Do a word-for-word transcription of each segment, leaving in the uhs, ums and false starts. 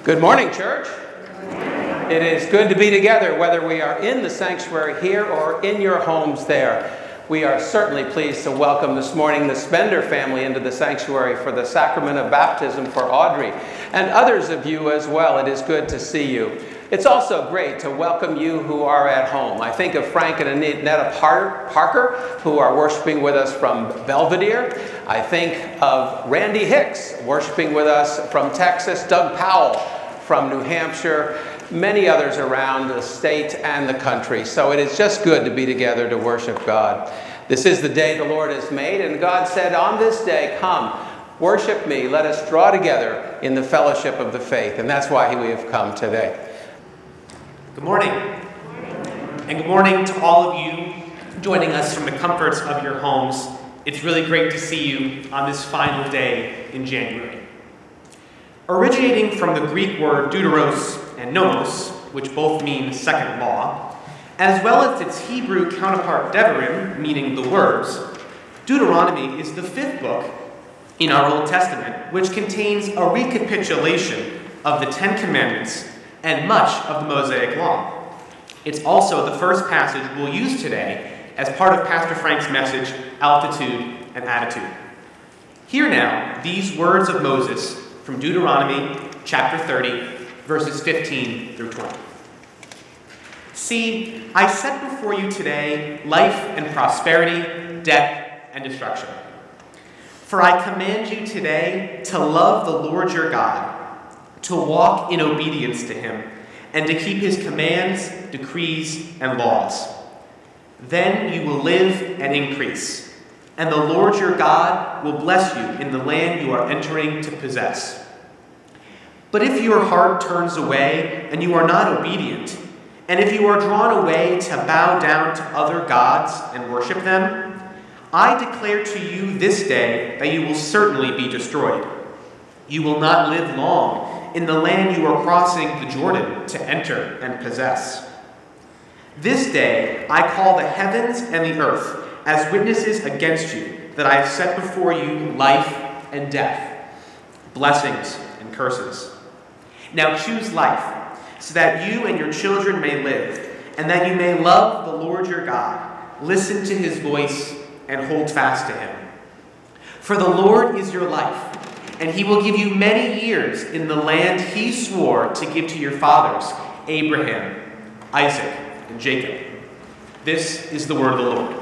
Good morning, church. It is good to be together, whether we are in the sanctuary here or in your homes there. We are certainly pleased to welcome this morning the Spender family into the sanctuary for the sacrament of baptism for Audrey, and others of you as well. It is good to see you. It's also great to welcome you who are at home. I think of Frank and Annetta Parker, who are worshiping with us from Belvedere. I think of Randy Hicks, worshiping with us from Texas, Doug Powell from New Hampshire, many others around the state and the country. So it is just good to be together to worship God. This is the day the Lord has made, and God said, on this day, come, worship me. Let us draw together in the fellowship of the faith. And that's why we have come today. Good morning. And good morning to all of you joining us from the comforts of your homes. It's really great to see you on this final day in January. Originating from the Greek word deuteros and nomos, which both mean second law, as well as its Hebrew counterpart Devarim, meaning the words, Deuteronomy is the fifth book in our Old Testament, which contains a recapitulation of the Ten Commandments and much of the Mosaic Law. It's also the first passage we'll use today as part of Pastor Frank's message, Altitude and Attitude. Hear now these words of Moses from Deuteronomy chapter thirty, verses fifteen through twenty. See, I set before you today life and prosperity, death and destruction. For I command you today to love the Lord your God, to walk in obedience to him, and to keep his commands, decrees, and laws. Then you will live and increase, and the Lord your God will bless you in the land you are entering to possess. But if your heart turns away and you are not obedient, and if you are drawn away to bow down to other gods and worship them, I declare to you this day that you will certainly be destroyed. You will not live long in the land you are crossing the Jordan to enter and possess. This day I call the heavens and the earth as witnesses against you that I have set before you life and death, blessings and curses. Now choose life, so that you and your children may live, and that you may love the Lord your God, listen to his voice, and hold fast to him. For the Lord is your life, and he will give you many years in the land he swore to give to your fathers, Abraham, Isaac, and Jacob. This is the word of the Lord.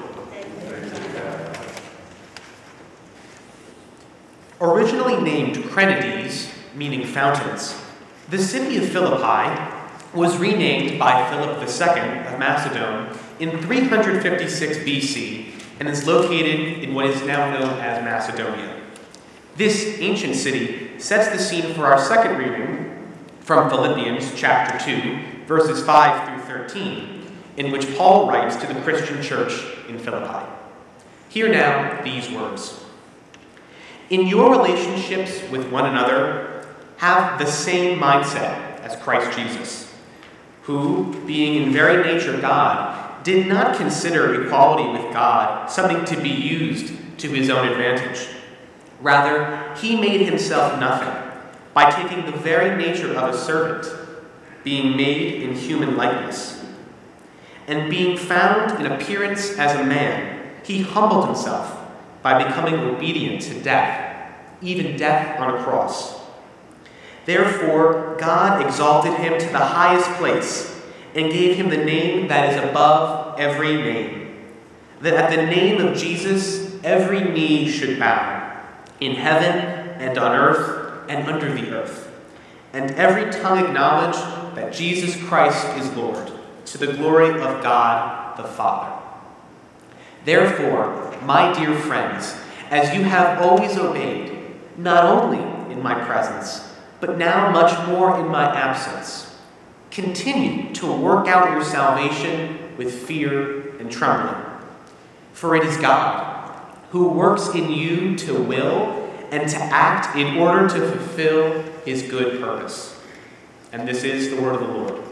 Originally named Crenides, meaning fountains, the city of Philippi was renamed by Philip the Second of Macedon in three hundred fifty-six B C and is located in what is now known as Macedonia. This ancient city sets the scene for our second reading from Philippians chapter two, verses five through thirteen, in which Paul writes to the Christian church in Philippi. Hear now these words. In your relationships with one another, have the same mindset as Christ Jesus, who, being in very nature God, did not consider equality with God something to be used to his own advantage. Rather, he made himself nothing by taking the very nature of a servant, being made in human likeness. And being found in appearance as a man, he humbled himself by becoming obedient to death, even death on a cross. Therefore, God exalted him to the highest place and gave him the name that is above every name, that at the name of Jesus every knee should bow, in heaven and on earth and under the earth, and every tongue acknowledge that Jesus Christ is Lord, to the glory of God the Father. Therefore, my dear friends, as you have always obeyed, not only in my presence, but now much more in my absence, continue to work out your salvation with fear and trembling. For it is God who works in you to will and to act in order to fulfill his good purpose. And this is the word of the Lord.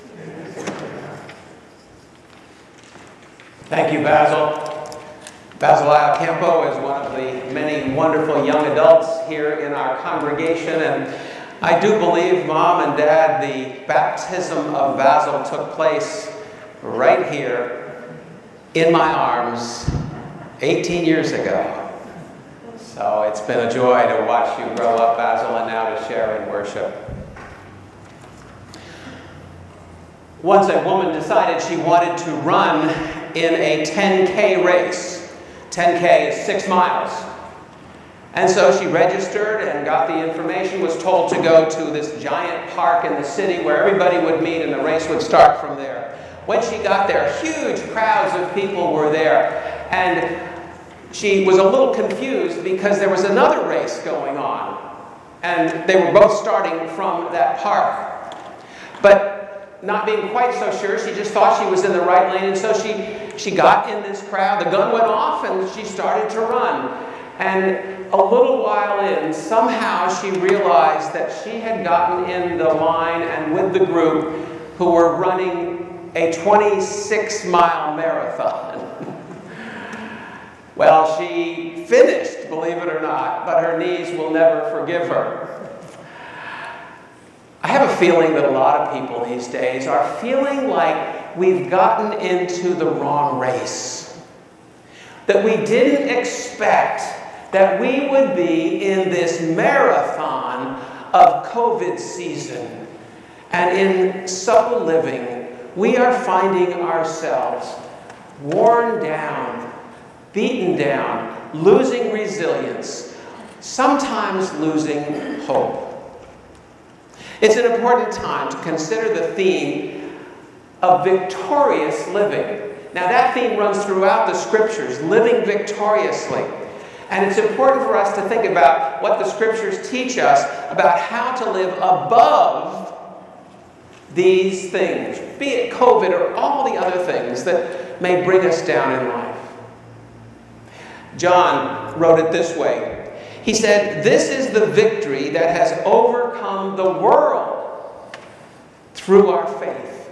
Thank you, Basil. Basil Iocampo is one of the many wonderful young adults here in our congregation, and I do believe, Mom and Dad, the baptism of Basil took place right here in my arms eighteen years ago. So it's been a joy to watch you grow up, Basil, and now to share in worship. Once a woman decided she wanted to run in a ten K race. ten K is six miles. And so she registered and got the information, was told to go to this giant park in the city where everybody would meet and the race would start from there. When she got there, huge crowds of people were there. And she was a little confused because there was another race going on. And they were both starting from that park. But not being quite so sure, she just thought she was in the right lane. And so she, she got in this crowd. The gun went off and she started to run. And a little while in, somehow she realized that she had gotten in the line and with the group who were running a twenty-six mile marathon. Well, she finished, believe it or not, but her knees will never forgive her. I have a feeling that a lot of people these days are feeling like we've gotten into the wrong race. That we didn't expect that we would be in this marathon of COVID season. And in so living, we are finding ourselves worn down, beaten down, losing resilience, sometimes losing hope. It's an important time to consider the theme of victorious living. Now that theme runs throughout the scriptures, living victoriously. And it's important for us to think about what the scriptures teach us about how to live above these things, be it COVID or all the other things that may bring us down in life. John wrote it this way. He said, "This is the victory that has overcome the world through our faith."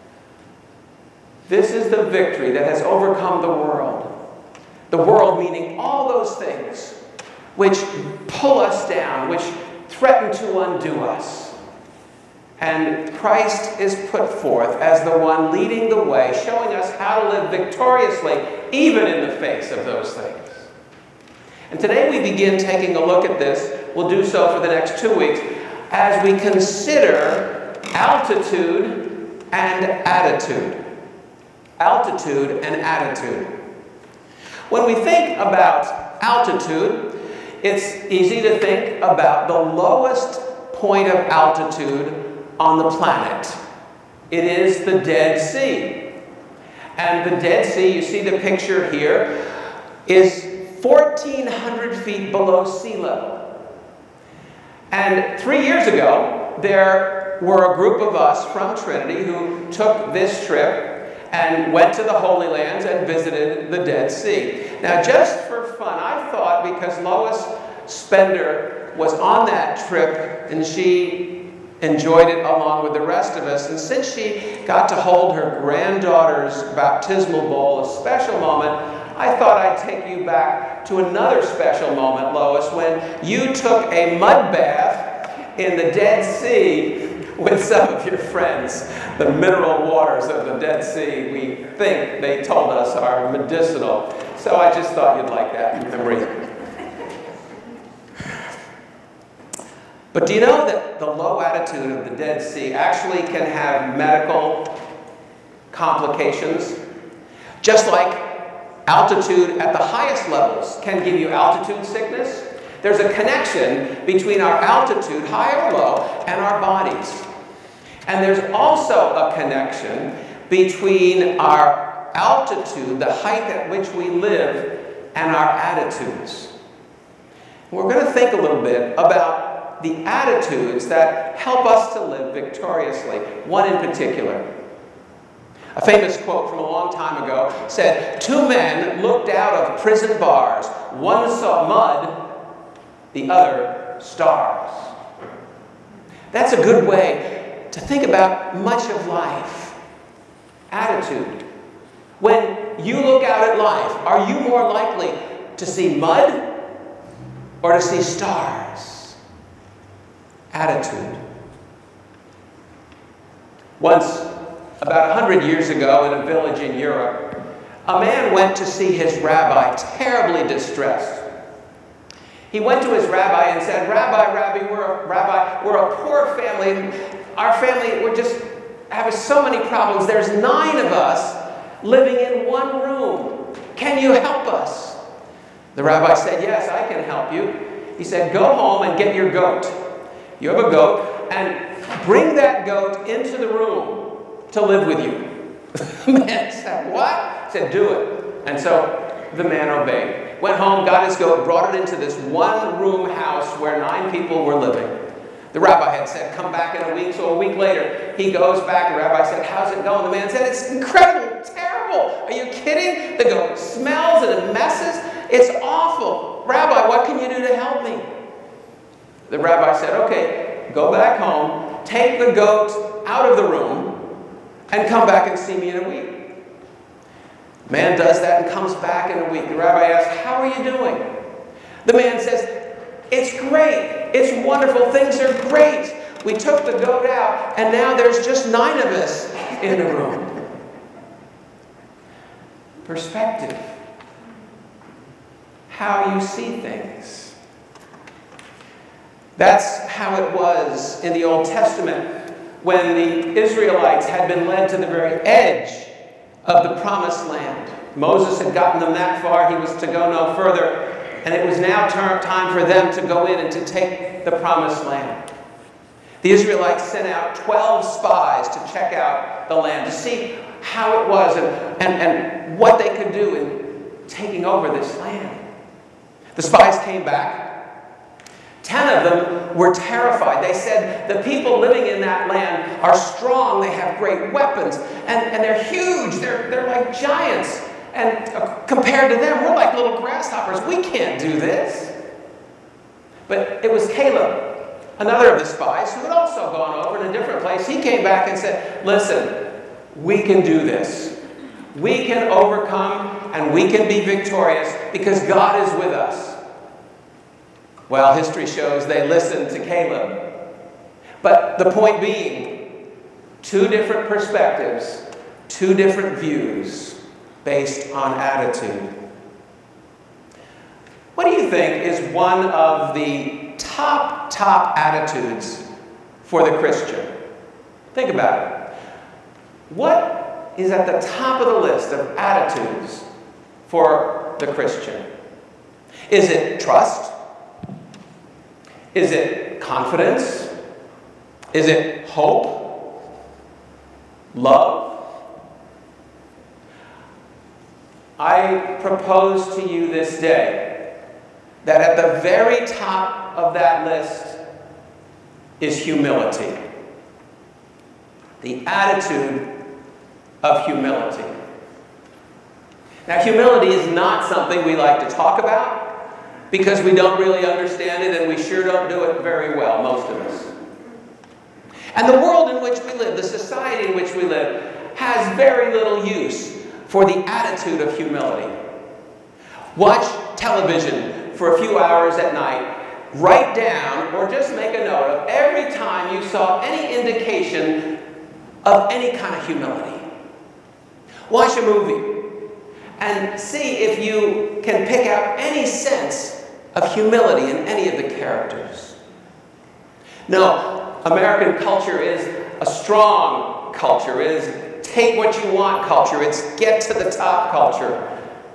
This is the victory that has overcome the world. The world meaning all those things which pull us down, which threaten to undo us. And Christ is put forth as the one leading the way, showing us how to live victoriously, even in the face of those things. And today we begin taking a look at this. We'll do so for the next two weeks as we consider altitude and attitude. Altitude and attitude. When we think about altitude, it's easy to think about the lowest point of altitude on the planet. It is the Dead Sea. And the Dead Sea, you see the picture here, is fourteen hundred feet below sea level. And three years ago, there were a group of us from Trinity who took this trip and went to the Holy Lands and visited the Dead Sea. Now, just for fun, I thought because Lois Spender was on that trip and she enjoyed it along with the rest of us, and since she got to hold her granddaughter's baptismal bowl, a special moment, I thought I'd take you back to another special moment, Lois, when you took a mud bath in the Dead Sea with some of your friends. The mineral waters of the Dead Sea, we think, they told us, are medicinal. So I just thought you'd like that memory. But do you know that the low attitude of the Dead Sea actually can have medical complications? Just like altitude at the highest levels can give you altitude sickness, there's a connection between our altitude, high or low, and our bodies. And there's also a connection between our altitude, the height at which we live, and our attitudes. We're going to think a little bit about the attitudes that help us to live victoriously, one in particular. A famous quote from a long time ago said, "Two men looked out of prison bars. One saw mud, the other stars." That's a good way to think about much of life. Attitude. When you look out at life, are you more likely to see mud or to see stars? attitude. Once, about a hundred years ago in a village in Europe, a man went to see his rabbi, terribly distressed. He went to his rabbi and said, Rabbi, Rabbi, we're a, Rabbi, we're a poor family. Our family, we're just having so many problems. There's nine of us living in one room. Can you help us? The rabbi said, yes, I can help you. He said, go home and get your goat. You have a goat, and bring that goat into the room to live with you. The man said, what? He said, do it. And so the man obeyed. Went home, got his goat, brought it into this one-room house where nine people were living. The rabbi had said, come back in a week. So a week later, he goes back. The rabbi said, how's it going? The man said, it's incredible, terrible. Are you kidding? The goat smells and it messes. It's awful. Rabbi, what can you do to help me? The rabbi said, okay, go back home, take the goat out of the room, and come back and see me in a week. Man does that and comes back in a week. The rabbi asks, how are you doing? The man says, it's great. It's wonderful. Things are great. We took the goat out, and now there's just nine of us in a room. Perspective. How you see things. That's how it was in the Old Testament when the Israelites had been led to the very edge of the promised land. Moses had gotten them that far. He was to go no further. And it was now time for them to go in and to take the promised land. The Israelites sent out twelve spies to check out the land, to see how it was and, and, and what they could do in taking over this land. The spies came back. Ten of them were terrified. They said, the people living in that land are strong. They have great weapons. And, and they're huge. They're, they're like giants. And uh, compared to them, we're like little grasshoppers. We can't do this. But it was Caleb, another of the spies, who had also gone over in a different place. He came back and said, listen, we can do this. We can overcome and we can be victorious because God is with us. Well, history shows they listened to Caleb. But the point being, two different perspectives, two different views based on attitude. What do you think is one of the top, top attitudes for the Christian? Think about it. What is at the top of the list of attitudes for the Christian? Is it trust? Is it confidence? Is it hope? Love? I propose to you this day that at the very top of that list is humility. The attitude of humility. Now, humility is not something we like to talk about because we don't really understand it and we sure don't do it very well, most of us. And the world in which we live, the society in which we live, has very little use for the attitude of humility. Watch television for a few hours at night. Write down or just make a note of every time you saw any indication of any kind of humility. Watch a movie and see if you can pick out any sense of humility in any of the characters. No, American culture is a strong culture. It is take what you want culture. It's get to the top culture.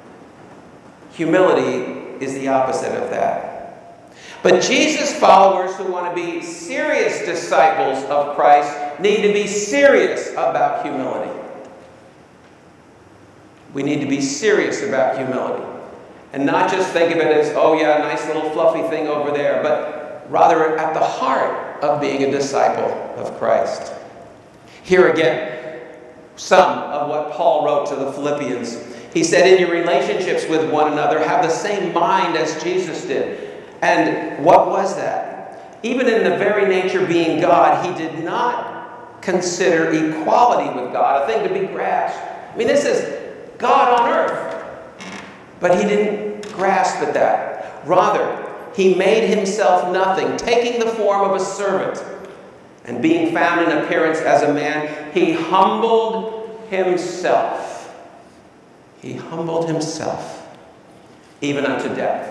Humility is the opposite of that. But Jesus followers who want to be serious disciples of Christ need to be serious about humility. We need to be serious about humility. And not just think of it as, oh yeah, a nice little fluffy thing over there, but rather at the heart of being a disciple of Christ. Here again, some of what Paul wrote to the Philippians. He said, in your relationships with one another, have the same mind as Jesus did. And what was that? Even in the very nature being God, he did not consider equality with God a thing to be grasped. I mean, this is God on earth. But he didn't grasp at that. Rather, he made himself nothing, taking the form of a servant. And being found in appearance as a man, he humbled himself. He humbled himself, even unto death.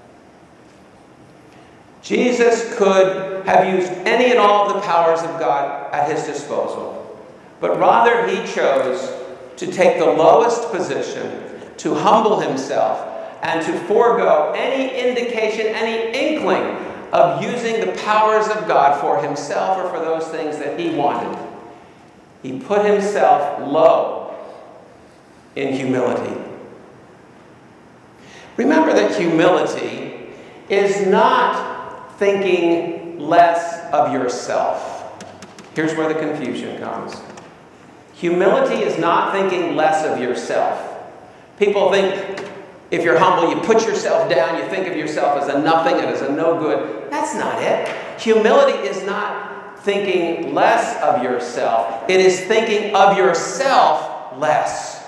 Jesus could have used any and all of the powers of God at his disposal, but rather he chose to take the lowest position, to humble himself, and to forego any indication, any inkling of using the powers of God for himself or for those things that he wanted. He put himself low in humility. Remember that humility is not thinking less of yourself. Here's where the confusion comes. Humility is not thinking less of yourself. People think if you're humble, you put yourself down, you think of yourself as a nothing and as a no good. That's not it. Humility is not thinking less of yourself. It is thinking of yourself less.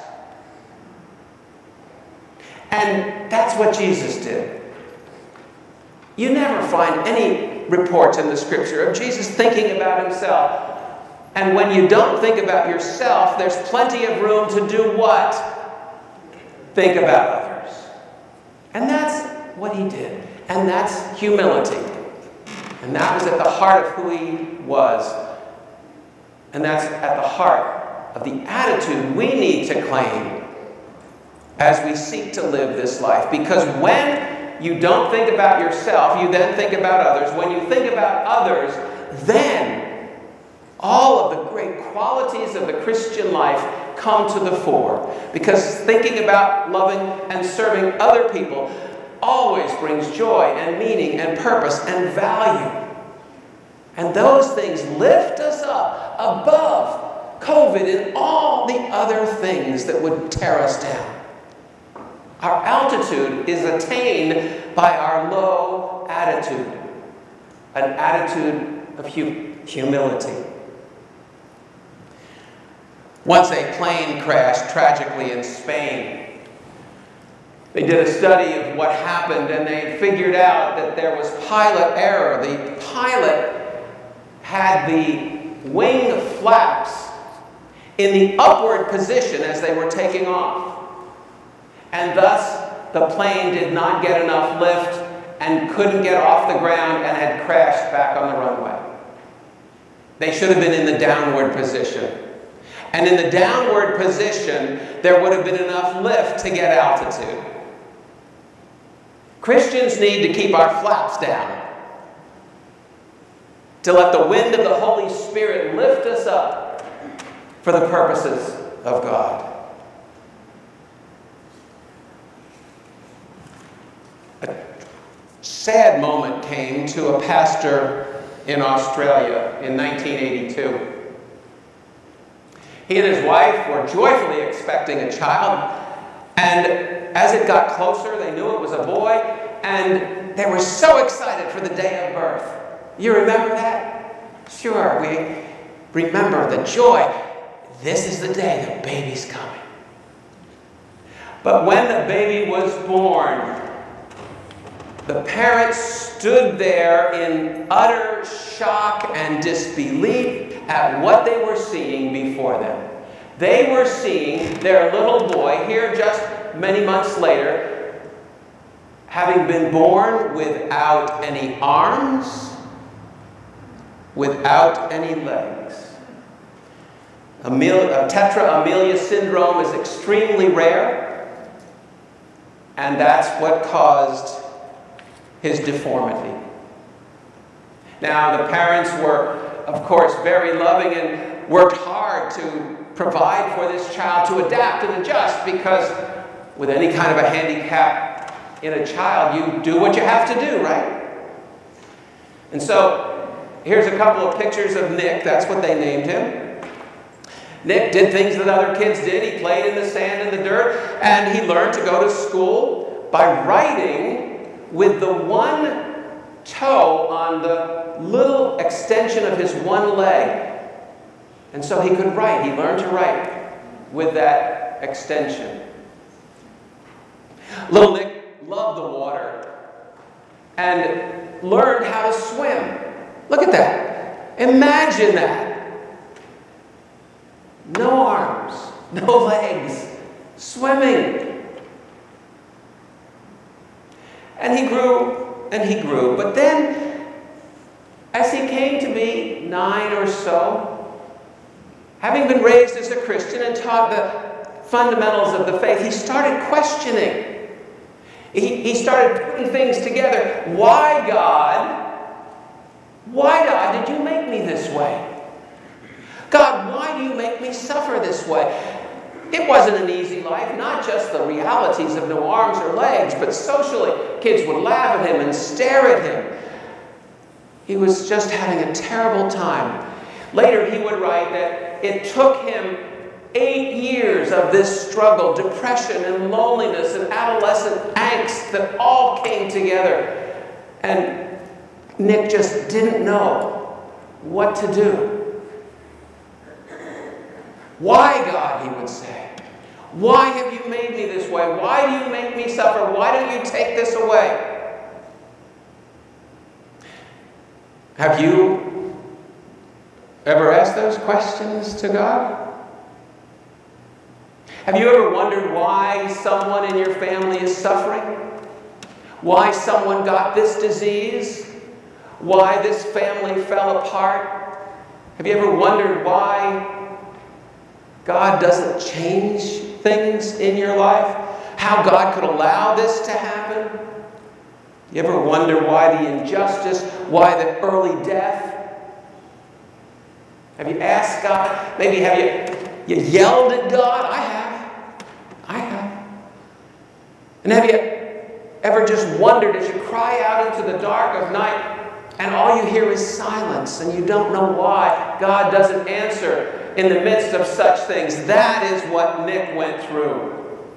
And that's what Jesus did. You never find any reports in the scripture of Jesus thinking about himself. And when you don't think about yourself, there's plenty of room to do what? Think about others. And that's what he did. And that's humility. And that was at the heart of who he was. And that's at the heart of the attitude we need to claim as we seek to live this life. Because when you don't think about yourself, you then think about others. When you think about others, then all of the great qualities of the Christian life come to the fore. Because thinking about loving and serving other people always brings joy and meaning and purpose and value. And those things lift us up above COVID and all the other things that would tear us down. Our altitude is attained by our low attitude, an attitude of hu- humility. Once a plane crashed tragically in Spain. They did a study of what happened, and they figured out that there was pilot error. The pilot had the wing flaps in the upward position as they were taking off. And thus, the plane did not get enough lift and couldn't get off the ground and had crashed back on the runway. They should have been in the downward position. And in the downward position, there would have been enough lift to get altitude. Christians need to keep our flaps down, to let the wind of the Holy Spirit lift us up for the purposes of God. A sad moment came to a pastor in Australia in nineteen eighty-two. He and his wife were joyfully expecting a child, and as it got closer, they knew it was a boy, and they were so excited for the day of birth. You remember that? Sure, we remember the joy. This is the day the baby's coming. But when the baby was born, the parents stood there in utter shock and disbelief at what they were seeing before them. They were seeing their little boy, here just many months later, having been born without any arms, without any legs. Amel- uh, tetra amelia syndrome is extremely rare, and that's what caused his deformity. Now, the parents were, of course, very loving and worked hard to provide for this child to adapt and adjust, because with any kind of a handicap in a child, you do what you have to do, right? And so, here's a couple of pictures of Nick. That's what they named him. Nick did things that other kids did. He played in the sand and the dirt, and he learned to go to school by writing with the one toe on the little extension of his one leg. And so he could write. He learned to write with that extension. Little Nick loved the water. and learned how to swim. Look at that. Imagine that. No arms, no legs, swimming. And he grew and he grew. But then, as he came to be nine or so, having been raised as a Christian and taught the fundamentals of the faith, he started questioning. He, he started putting things together. Why, God? Why, God, did you make me this way? God, why do you make me suffer this way? It wasn't an easy life, not just the realities of no arms or legs, but socially, kids would laugh at him and stare at him. He was just having a terrible time. Later, he would write that it took him eight years of this struggle, depression and loneliness and adolescent angst that all came together. And Nick just didn't know what to do. Why, God, he would say. Why have you made me this way? Why do you make me suffer? Why don't you take this away? Have you ever asked those questions to God? Have you ever wondered why someone in your family is suffering? Why someone got this disease? Why this family fell apart? Have you ever wondered why God doesn't change things in your life? How God could allow this to happen? You ever wonder why the injustice? Why the early death? Have you asked God? Maybe have you, you yelled at God? I have. I have. And have you ever just wondered as you cry out into the dark of night and all you hear is silence and you don't know why God doesn't answer in the midst of such things? That is what Nick went through.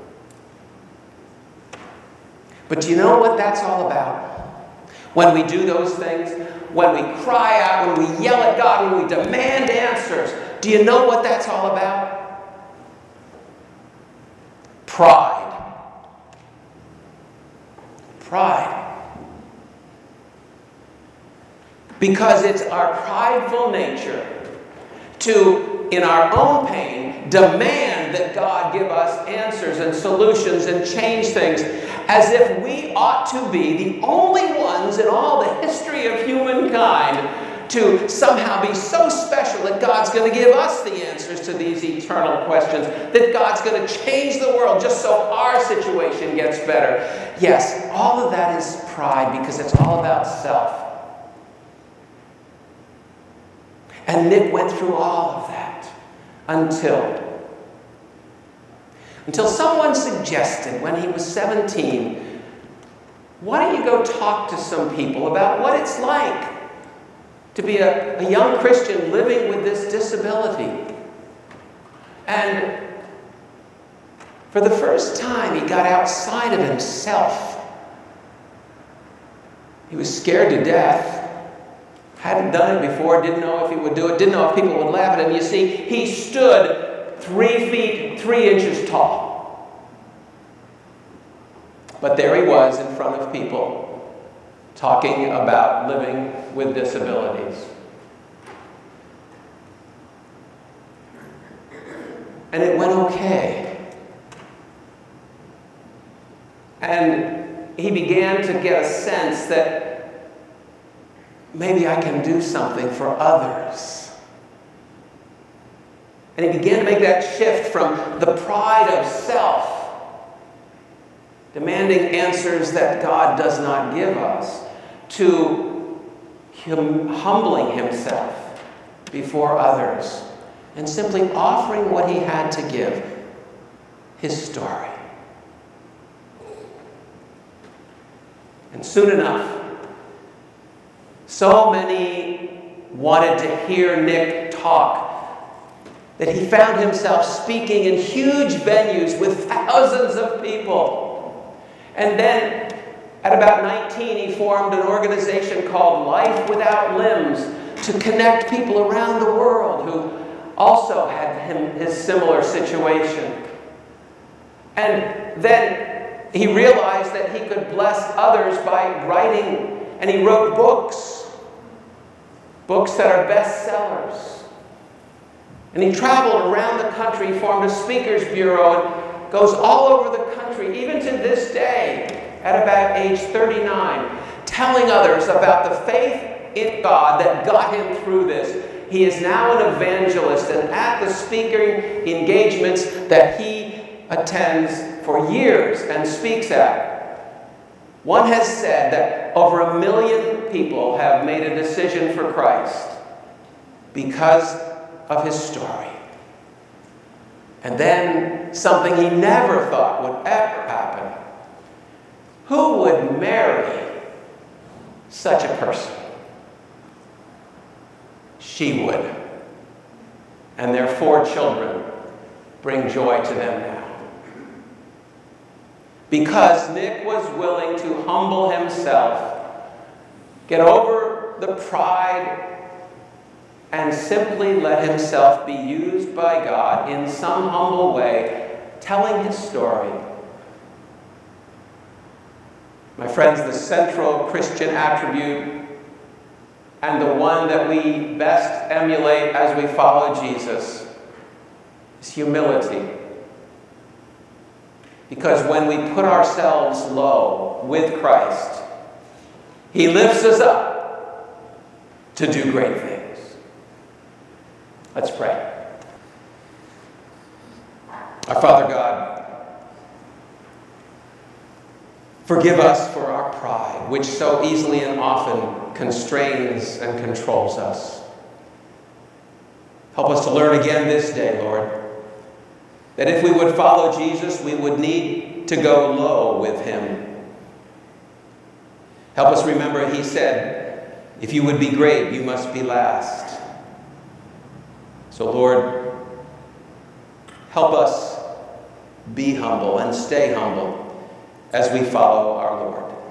But do you know what that's all about? When we do those things, when we cry out, when we yell at God, when we demand answers, do you know what that's all about? Pride. Pride. Because it's our prideful nature to, in our own pain, demand that God give us answers and solutions and change things, as if we ought to be the only ones in all the history of humankind to somehow be so special that God's going to give us the answers to these eternal questions, that God's going to change the world just so our situation gets better. Yes, all of that is pride because it's all about self. And Nick went through all of that until, until someone suggested when he was seventeen, why don't you go talk to some people about what it's like to be a, a young Christian living with this disability? And for the first time, he got outside of himself. He was scared to death. Hadn't done it before, didn't know if he would do it, didn't know if people would laugh at him. You see, he stood three feet, three inches tall. But there he was in front of people, talking about living with disabilities. And it went okay. And he began to get a sense that maybe I can do something for others. And he began to make that shift from the pride of self, demanding answers that God does not give us, to him humbling himself before others and simply offering what he had to give, his story. And soon enough, so many wanted to hear Nick talk that he found himself speaking in huge venues with thousands of people. And then, at about nineteen, he formed an organization called Life Without Limbs to connect people around the world who also had him, his similar situation. And then he realized that he could bless others by writing and he wrote books, books that are bestsellers. And he traveled around the country, formed a speakers bureau, and goes all over the country, even to this day, at about age thirty-nine, telling others about the faith in God that got him through this. He is now an evangelist, and at the speaking engagements that he attends for years and speaks at, one has said that over a million people have made a decision for Christ because of his story. And then something he never thought would ever happen. Who would marry such a person? She would. And their four children bring joy to them now. Because Nick was willing to humble himself, get over the pride, and simply let himself be used by God in some humble way, telling his story. My friends, the central Christian attribute and the one that we best emulate as we follow Jesus is humility. Because when we put ourselves low with Christ, he lifts us up to do great things. Let's pray. Our Father God, forgive us for our pride, which so easily and often constrains and controls us. Help us to learn again this day, Lord, that if we would follow Jesus, we would need to go low with him. Help us remember he said, if you would be great, you must be last. So, Lord, help us be humble and stay humble as we follow our Lord.